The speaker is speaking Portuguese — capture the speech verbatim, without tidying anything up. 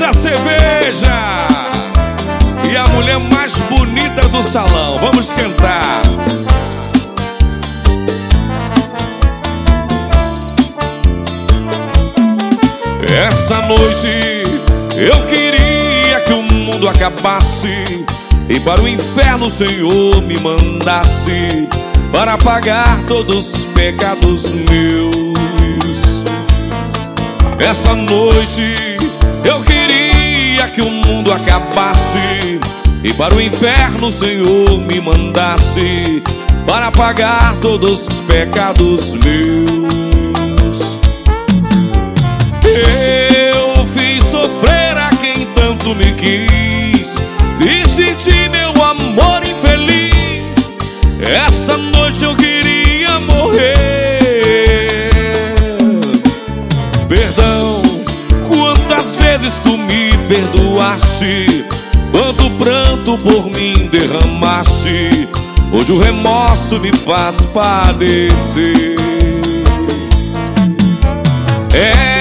a cerveja e a mulher mais bonita do salão. Vamos cantar. Essa noite eu queria que o mundo acabasse e para o inferno o Senhor me mandasse para pagar todos os pecados meus. Essa noite eu queria que o mundo acabasse e para o inferno o Senhor me mandasse para pagar todos os pecados meus. Eu fiz sofrer a quem tanto me quis, fiz de ti meu amor infeliz. Esta noite eu queria morrer. Perdão, quantas vezes tu me perdoaste, quanto pranto por mim derramaste. Hoje o remorso me faz padecer. É